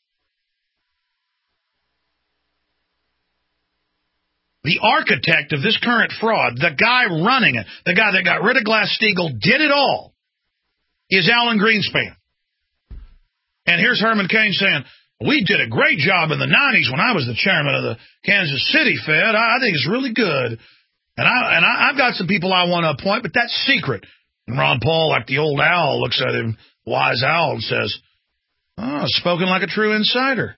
The architect of this current fraud, the guy running it, the guy that got rid of Glass-Steagall, did it all, is Alan Greenspan. And here's Herman Cain saying, we did a great job in the nineties when I was the chairman of the Kansas City Fed. I, I think it's really good. And, I, and I, I've got some people I want to appoint, but that's secret. And Ron Paul, like the old owl, looks at him, wise owl, and says, oh, spoken like a true insider.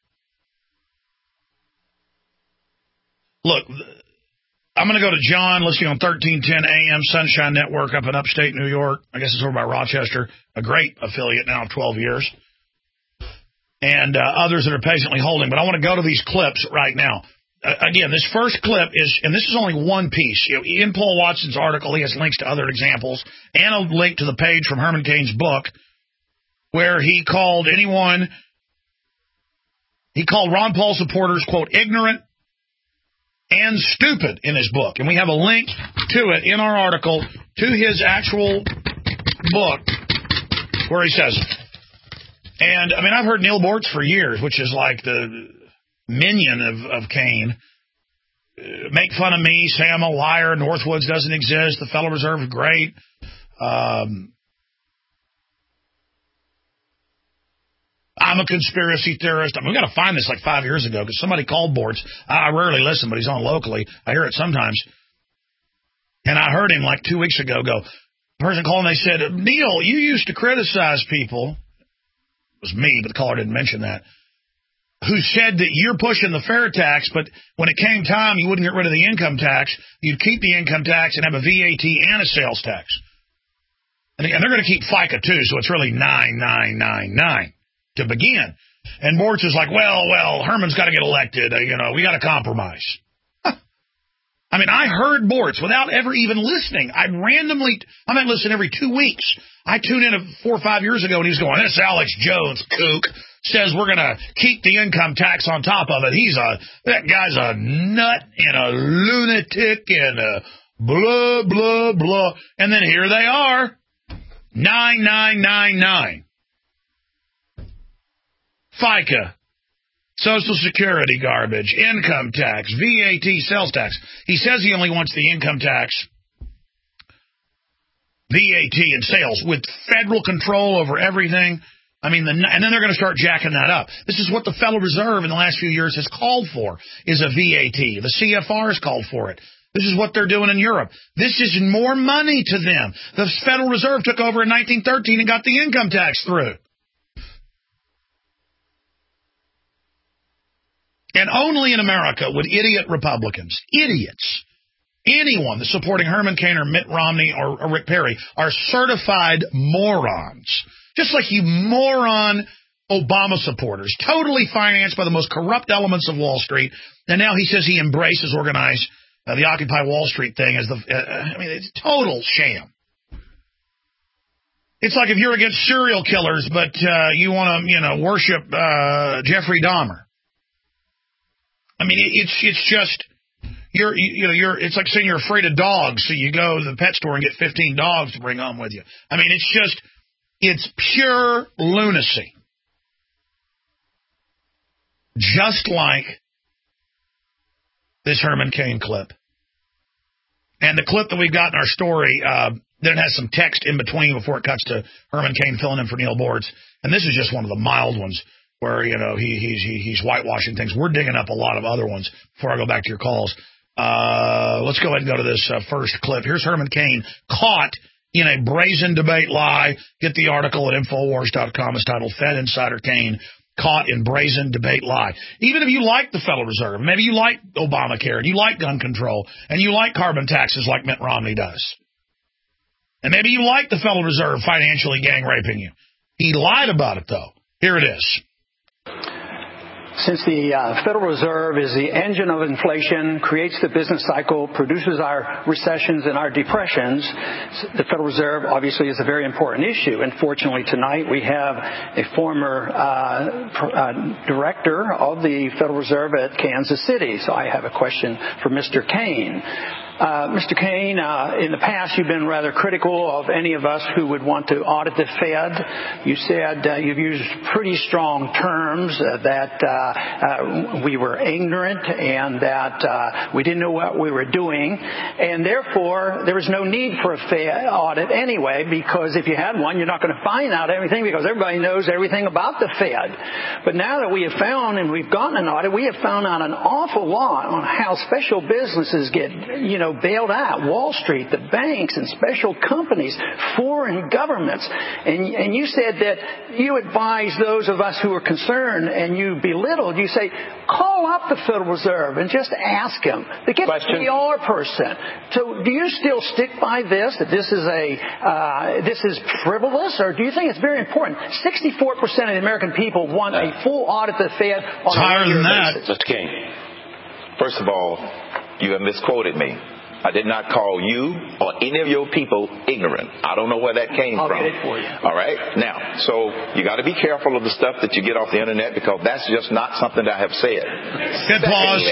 Look, I'm going to go to John, listening on thirteen ten A M Sunshine Network up in upstate New York. I guess it's over by Rochester, a great affiliate now of twelve years. And uh, others that are patiently holding. But I want to go to these clips right now. Uh, again, this first clip is, and this is only one piece. You know, in Paul Watson's article, he has links to other examples and a link to the page from Herman Cain's book where he called anyone, he called Ron Paul supporters, quote, ignorant and stupid in his book. And we have a link to it in our article to his actual book where he says it. And, I mean, I've heard Neil Bortz for years, which is like the minion of, of Cain, uh, make fun of me, say I'm a liar, Northwoods doesn't exist, the Federal Reserve is great. Um, I'm a conspiracy theorist. I mean, we got to find this like five years ago because somebody called Bortz. I, I rarely listen, but he's on locally. I hear it sometimes. And I heard him like two weeks ago go, the person called and they said, Neil, you used to criticize people. It was me, but the caller didn't mention that. Who said that you're pushing the fair tax, but when it came time, you wouldn't get rid of the income tax. You'd keep the income tax and have a V A T and a sales tax. And they're going to keep FICA, too, so it's really nine nine nine nine to begin. And Bortz is like, well, well, Herman's got to get elected. Uh, you know, we got to compromise. Huh. I mean, I heard Bortz without ever even listening. I randomly, I might listen every two weeks. I tuned in four or five years ago, and he was going, this Alex Jones kook says we're going to keep the income tax on top of it. He's a, that guy's a nut and a lunatic and a blah, blah, blah. And then here they are, nine nine nine nine. FICA, Social Security garbage, income tax, V A T, sales tax. He says he only wants the income tax, V A T, and sales with federal control over everything. I mean, the, and then they're going to start jacking that up. This is what the Federal Reserve in the last few years has called for, is a V A T. The C F R has called for it. This is what they're doing in Europe. This is more money to them. The Federal Reserve took over in nineteen thirteen and got the income tax through. And only in America would idiot Republicans, idiots, anyone that's supporting Herman Cain or Mitt Romney or, or Rick Perry are certified morons. Just like you moron Obama supporters, totally financed by the most corrupt elements of Wall Street. And now he says he embraces organized, uh, the Occupy Wall Street thing as the, uh, I mean, it's total sham. It's like if you're against serial killers, but uh, you want to, you know, worship uh, Jeffrey Dahmer. I mean, it's it's just you're you know you're it's like saying you're afraid of dogs, so you go to the pet store and get fifteen dogs to bring home with you. I mean, it's just it's pure lunacy, just like this Herman Cain clip, and the clip that we've got in our story. Uh, then it has some text in between before it cuts to Herman Cain filling in for Neil Bortz, and this is just one of the mild ones. Where, you know, he, he's he, he's whitewashing things. We're digging up a lot of other ones before I go back to your calls. Uh, let's go ahead and go to this uh, first clip. Here's Herman Cain caught in a brazen debate lie. Get the article at Infowars dot com. It's titled Fed Insider Cain Caught in Brazen Debate Lie. Even if you like the Federal Reserve, maybe you like Obamacare, and you like gun control, and you like carbon taxes like Mitt Romney does. And maybe you like the Federal Reserve financially gang raping you. He lied about it, though. Here it is. Since the uh, Federal Reserve is the engine of inflation, creates the business cycle, produces our recessions and our depressions, the Federal Reserve obviously is a very important issue. And fortunately tonight we have a former uh, pr- uh, director of the Federal Reserve at Kansas City. So I have a question for Mister Cain. Uh, Mister Cain, uh, in the past you've been rather critical of any of us who would want to audit the Fed. You said uh, you've used pretty strong terms uh, that uh, uh, we were ignorant and that uh, we didn't know what we were doing, and therefore there was no need for a Fed audit anyway, because if you had one, you're not going to find out everything because everybody knows everything about the Fed. But now that we have found and we've gotten an audit, we have found out an awful lot on how special businesses get, you know, bailed out. Wall Street, the banks and special companies, foreign governments. And, and you said that you advised those of us who were concerned and you belittled, you say, call up the Federal Reserve and just ask them to get Question. the P R person. So do you still stick by this, that this is a, uh, this is frivolous, or do you think it's very important? sixty-four percent of the American people want a full audit of the Fed on a regular basis. Mister King, first of all, you have misquoted me. I did not call you or any of your people ignorant. I don't know where that came I'll from. get it for you. All right? Now, so you got to be careful of the stuff that you get off the internet, because that's just not something that I have said. Hit pause.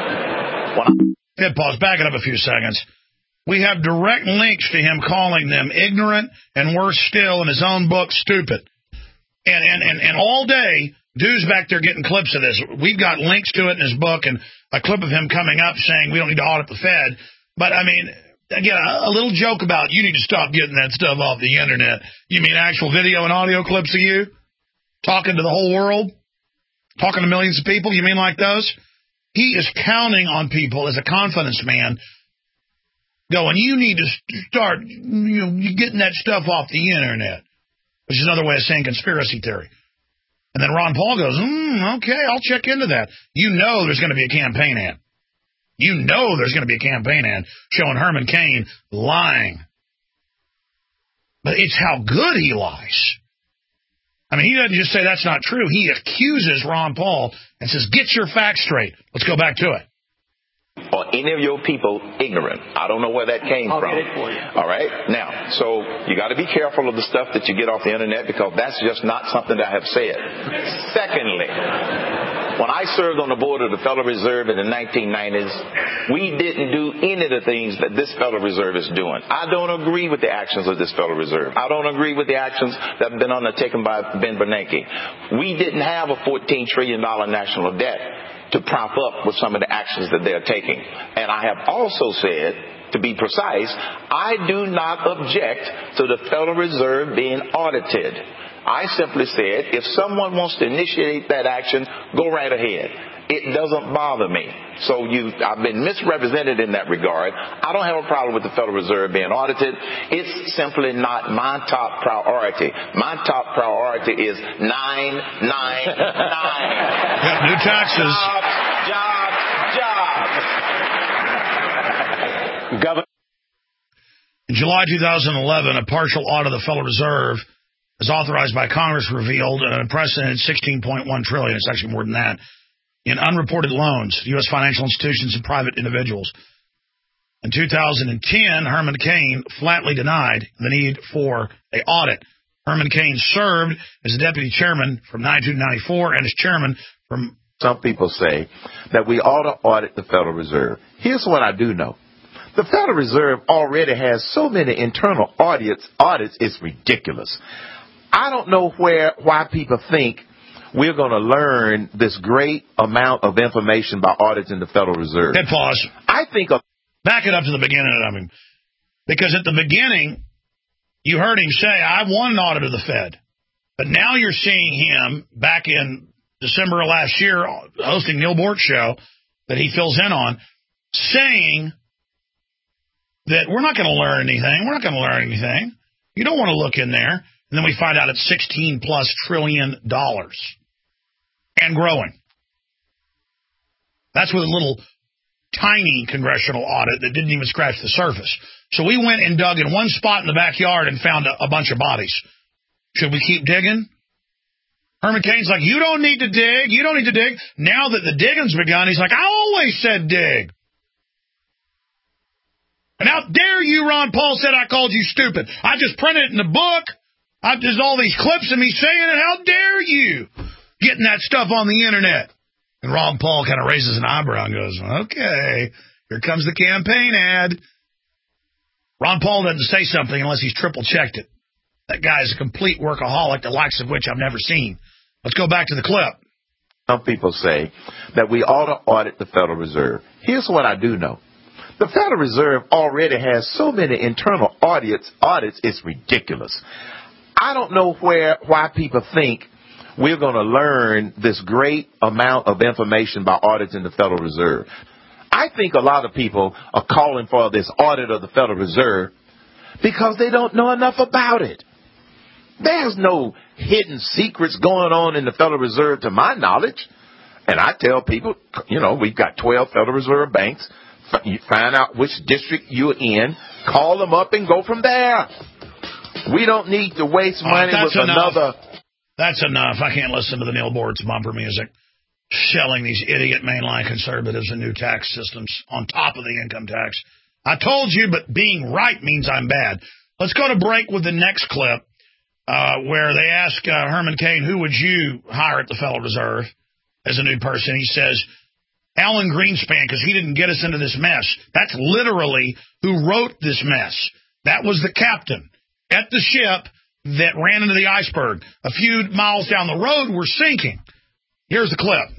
Hit pause. Back it up a few seconds. We have direct links to him calling them ignorant and, worse still, in his own book, stupid. And, and, and, and all day, Dude's back there getting clips of this. We've got links to it in his book and a clip of him coming up saying we don't need to audit the Fed. But, I mean, again, a, a little joke about you need to stop getting that stuff off the internet. You mean actual video and audio clips of you talking to the whole world? Talking to millions of people? You mean like those? He is counting on people as a confidence man going, you need to start you know, getting that stuff off the internet, which is another way of saying conspiracy theory. And then Ron Paul goes, mm, okay, I'll check into that. You know there's going to be a campaign ad. You know there's going to be a campaign ad showing Herman Cain lying. But it's how good he lies. I mean, he doesn't just say that's not true. He accuses Ron Paul and says, get your facts straight. Let's go back to it. Or any of your people ignorant. I don't know where that came I'll from. get it for you. All right? Now, so you got to be careful of the stuff that you get off the internet because that's just not something that I have said. Secondly, when I served on the board of the Federal Reserve in the nineteen nineties, we didn't do any of the things that this Federal Reserve is doing. I don't agree with the actions of this Federal Reserve. I don't agree with the actions that have been undertaken by Ben Bernanke. We didn't have a fourteen trillion dollars national debt to prop up with some of the actions that they're taking. And I have also said, to be precise, I do not object to the Federal Reserve being audited. I simply said, if someone wants to initiate that action, go right ahead. It doesn't bother me. So you, I've been misrepresented in that regard. I don't have a problem with the Federal Reserve being audited. It's simply not my top priority. My top priority is nine, nine, nine. Got new taxes. Job, job, job. Governor. In July two thousand eleven, a partial audit of the Federal Reserve, as authorized by Congress, revealed an unprecedented sixteen point one trillion dollars. It's actually more than that. In unreported loans to U S financial institutions and private individuals. In two thousand ten, Herman Cain flatly denied the need for an audit. Herman Cain served as the deputy chairman from nineteen ninety-four and as chairman from... Some people say that we ought to audit the Federal Reserve. Here's what I do know. The Federal Reserve already has so many internal audits, audits it's ridiculous. I don't know where why people think we're going to learn this great amount of information by auditing the Federal Reserve. Hit pause. I think of... Back it up to the beginning of him. Because at the beginning, you heard him say, I want an audit of the Fed. But now you're seeing him back in December of last year hosting Neil Bort's show that he fills in on, saying that we're not going to learn anything. We're not going to learn anything. You don't want to look in there. And then we find out it's sixteen plus trillion dollars. And growing. That's with a little tiny congressional audit that didn't even scratch the surface. So we went and dug in one spot in the backyard and found a, a bunch of bodies. Should we keep digging? Herman Cain's like, you don't need to dig. You don't need to dig. Now that the digging's begun, he's like, I always said dig. And how dare you, Ron Paul said I called you stupid. I just printed it in the book. I just all these clips of me saying it. How dare you? Getting that stuff on the internet. And Ron Paul kind of raises an eyebrow and goes, okay, here comes the campaign ad. Ron Paul doesn't say something unless he's triple checked it. That guy is a complete workaholic, the likes of which I've never seen. Let's go back to the clip. Some people say that we ought to audit the Federal Reserve. Here's what I do know. The Federal Reserve already has so many internal audits, audits it's ridiculous. I don't know where why people think we're going to learn this great amount of information by auditing the Federal Reserve. I think a lot of people are calling for this audit of the Federal Reserve because they don't know enough about it. There's no hidden secrets going on in the Federal Reserve to my knowledge. And I tell people, you know, we've got twelve Federal Reserve banks. You find out which district you're in, call them up and go from there. We don't need to waste money uh, with enough. another... That's enough. I can't listen to the Neil Bort's bumper music selling these idiot mainline conservatives and new tax systems on top of the income tax. I told you, but being right means I'm bad. Let's go to break with the next clip uh, where they ask uh, Herman Cain, who would you hire at the Federal Reserve as a new person? He says, Alan Greenspan, because he didn't get us into this mess. That's literally who wrote this mess. That was the captain at the ship that ran into the iceberg. A few miles down the road, we're sinking. Here's the clip.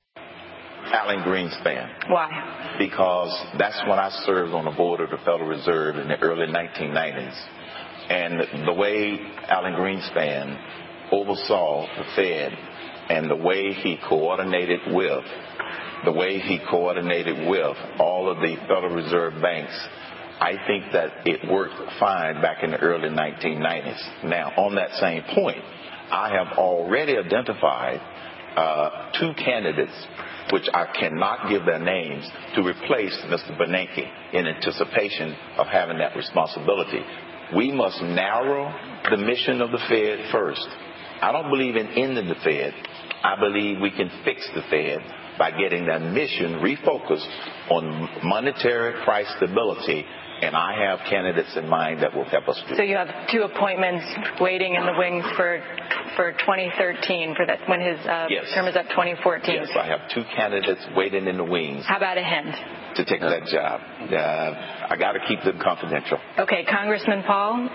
Alan Greenspan. Why? Because that's when I served on the board of the Federal Reserve in the early nineteen nineties. And the way Alan Greenspan oversaw the Fed and the way he coordinated with, the way he coordinated with all of the Federal Reserve banks I think that it worked fine back in the early nineteen nineties. Now, on that same point, I have already identified uh, two candidates, which I cannot give their names, to replace Mister Bernanke in anticipation of having that responsibility. We must narrow the mission of the Fed first. I don't believe in ending the Fed. I believe we can fix the Fed by getting that mission refocused on monetary price stability, and I have candidates in mind that will help us do So you have two appointments waiting in the wings for for twenty thirteen, for that when his uh, yes. term is up twenty fourteen. Yes, I have two candidates waiting in the wings. How about a hint? To take that job. Uh, I got to keep them confidential. Okay, Congressman Paul.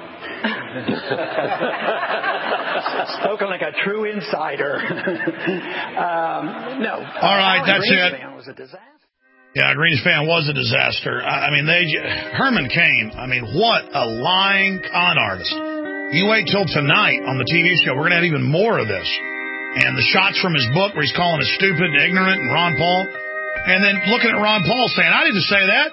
Spoken like a true insider. um, no. All right, Alan that's Greenspan it. was a disaster. Yeah, Greenspan was a disaster. I, I mean, they Herman Cain. I mean, what a lying con artist. You wait till tonight on the T V show. We're going to have even more of this. And the shots from his book where he's calling us stupid and ignorant and Ron Paul. And then looking at Ron Paul saying, I didn't say that.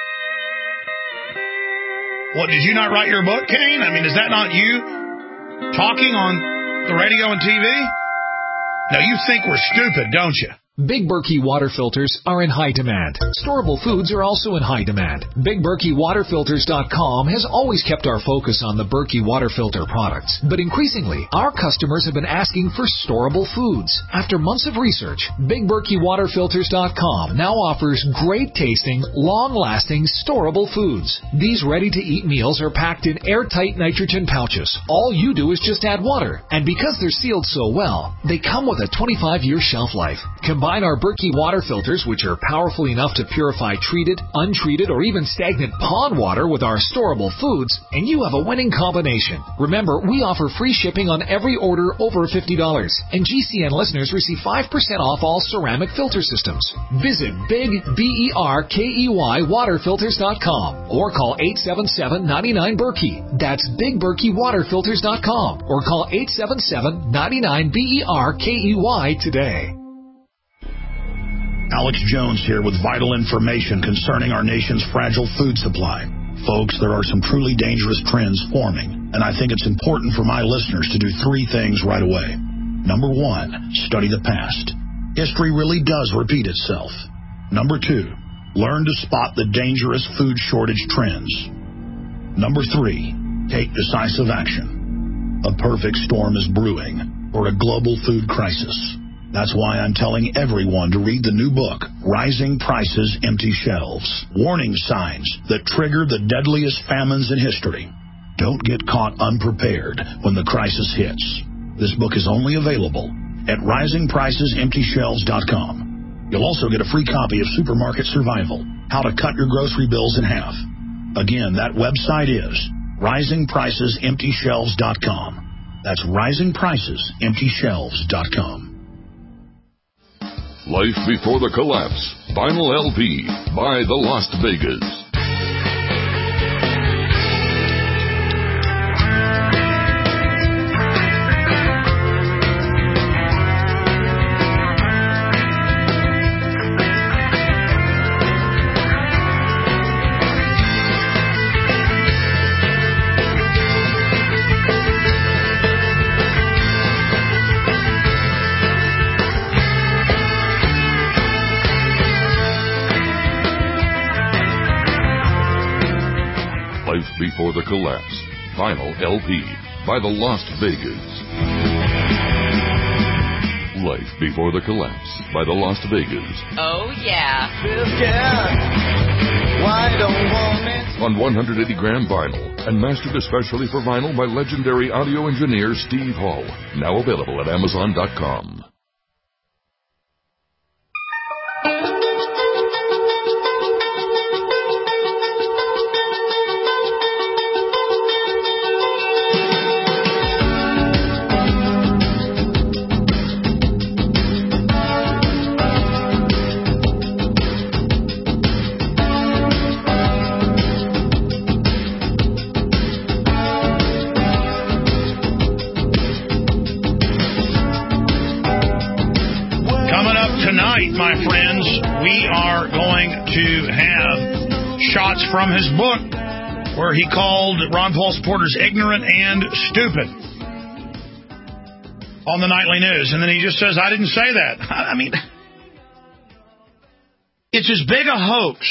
What, did you not write your book, Cain? I mean, is that not you talking on the radio and T V? Now, you think we're stupid, don't you? Big Berkey water filters are in high demand. Storable foods are also in high demand. Big Berkey Water Filters dot com has always kept our focus on the Berkey water filter products. But increasingly, our customers have been asking for storable foods. After months of research, Big Berkey Water Filters dot com now offers great tasting, long-lasting, storable foods. These ready-to-eat meals are packed in airtight nitrogen pouches. All you do is just add water. And because they're sealed so well, they come with a twenty-five year shelf life. Combine our Berkey water filters, which are powerful enough to purify treated, untreated, or even stagnant pond water with our storable foods, and you have a winning combination. Remember, we offer free shipping on every order over fifty dollars, and G C N listeners receive five percent off all ceramic filter systems. Visit Big B E R K E Y Water Filters dot com or call eight seven seven, nine nine, Berkey. That's Big Berkey Water Filters dot com or call eight seven seven, nine nine, B E R K E Y today. Alex Jones here with vital information concerning our nation's fragile food supply. Folks, there are some truly dangerous trends forming, and I think it's important for my listeners to do three things right away. Number one, study the past. History really does repeat itself. Number two, learn to spot the dangerous food shortage trends. Number three, take decisive action. A perfect storm is brewing for a global food crisis. That's why I'm telling everyone to read the new book, Rising Prices, Empty Shelves. Warning signs that trigger the deadliest famines in history. Don't get caught unprepared when the crisis hits. This book is only available at rising prices empty shelves dot com. You'll also get a free copy of Supermarket Survival, How to Cut Your Grocery Bills in Half. Again, that website is rising prices empty shelves dot com. That's rising prices empty shelves dot com. Life Before the Collapse, Vinyl L P by the Las Vegas. Before the Collapse, Vinyl L P by the Las Vegas. Life Before the Collapse by the Las Vegas. Oh, yeah. On one hundred eighty gram vinyl and mastered especially for vinyl by legendary audio engineer Steve Hall. Now available at amazon dot com. My friends, we are going to have shots from his book, where he called Ron Paul supporters ignorant and stupid on the nightly news. And then he just says, I didn't say that. I mean, it's as big a hoax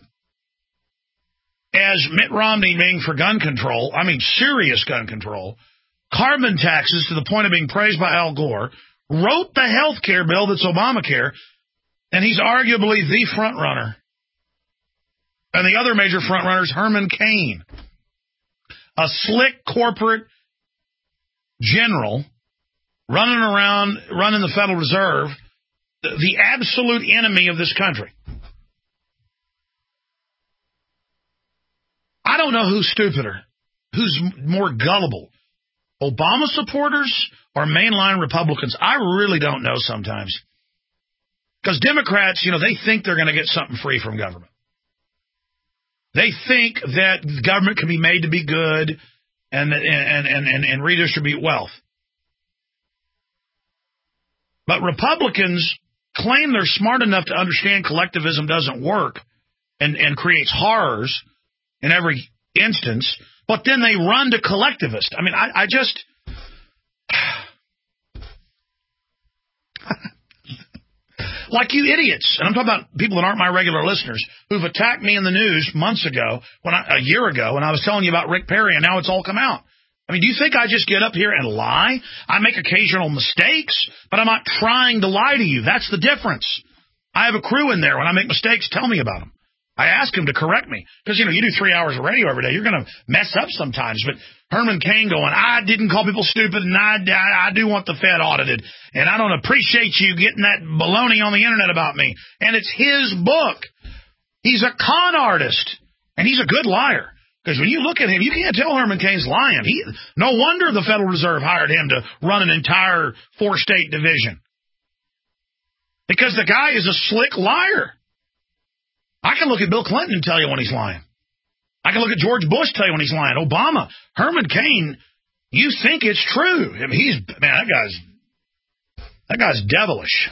as Mitt Romney being for gun control. I mean, serious gun control. Carbon taxes to the point of being praised by Al Gore. Wrote the health care bill that's Obamacare. And he's arguably the front runner. And the other major front runner is Herman Cain, a slick corporate general running around, running the Federal Reserve, the, the absolute enemy of this country. I don't know who's stupider, who's more gullible, Obama supporters or mainline Republicans. I really don't know sometimes. Because Democrats, you know, they think they're going to get something free from government. They think that government can be made to be good and and, and, and, and redistribute wealth. But Republicans claim they're smart enough to understand collectivism doesn't work and, and creates horrors in every instance, but then they run to collectivist. I mean, I, I just... Like you idiots, and I'm talking about people that aren't my regular listeners, who've attacked me in the news months ago, when I, a year ago, when I was telling you about Rick Perry, and now it's all come out. I mean, do you think I just get up here and lie? I make occasional mistakes, but I'm not trying to lie to you. That's the difference. I have a crew in there. When I make mistakes, tell me about them. I ask them to correct me. Because, you know, you do three hours of radio every day. You're going to mess up sometimes. But Herman Cain going, I didn't call people stupid, and I, I, I do want the Fed audited. And I don't appreciate you getting that baloney on the Internet about me. And it's his book. He's a con artist. And he's a good liar. Because when you look at him, you can't tell Herman Cain's lying. He, no wonder the Federal Reserve hired him to run an entire four-state division. Because the guy is a slick liar. I can look at Bill Clinton and tell you when he's lying. I can look at George Bush and tell you when he's lying. Obama, Herman Cain, you think it's true. I mean, he's, man, that guy's, that guy's devilish.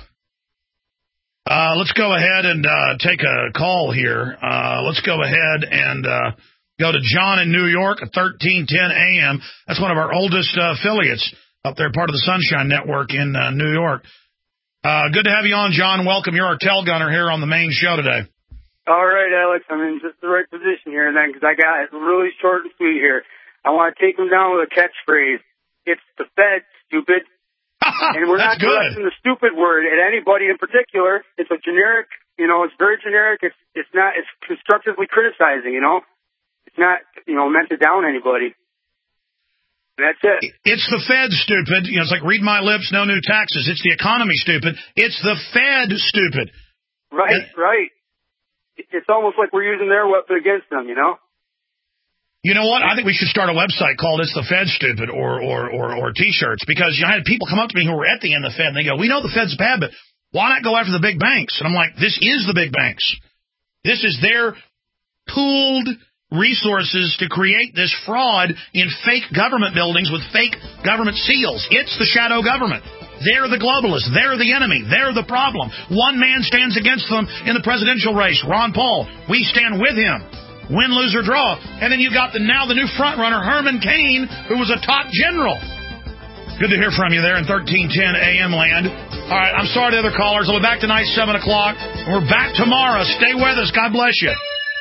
Uh, let's go ahead and uh, take a call here. Uh, let's go ahead and uh, go to John in New York at thirteen ten A M. That's one of our oldest uh, affiliates up there, part of the Sunshine Network in uh, New York. Uh, good to have you on, John. Welcome. You're our tail gunner here on the main show today. All right, Alex, I'm in just the right position here then, because I got it really short and sweet here. I want to take them down with a catchphrase. It's the Fed, stupid. And we're not directing the stupid word at anybody in particular. It's a generic, you know, it's very generic. It's it's not, it's constructively criticizing, you know. It's not, you know, meant to down anybody. That's it. It's the Fed, stupid. You know, it's like read my lips, no new taxes. It's the economy, stupid. It's the Fed, stupid. Right, and, right. It's almost like we're using their weapon against them, you know? You know what? I think we should start a website called It's the Fed, Stupid, or or or, or T-shirts, because you know, I had people come up to me who were at the end of the Fed, and they go, we know the Fed's bad, but why not go after the big banks? And I'm like, this is the big banks. This is their pooled resources to create this fraud in fake government buildings with fake government seals. It's the shadow government. They're the globalists. They're the enemy. They're the problem. One man stands against them in the presidential race, Ron Paul. We stand with him. Win, lose, or draw. And then you got the now the new front runner, Herman Cain, who was a top general. Good to hear from you there in thirteen ten A M land. All right, I'm sorry to other callers. I'll be back tonight, seven o'clock. We're back tomorrow. Stay with us. God bless you.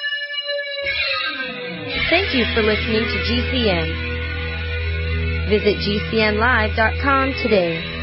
Thank you for listening to G C N. Visit G C N live dot com today.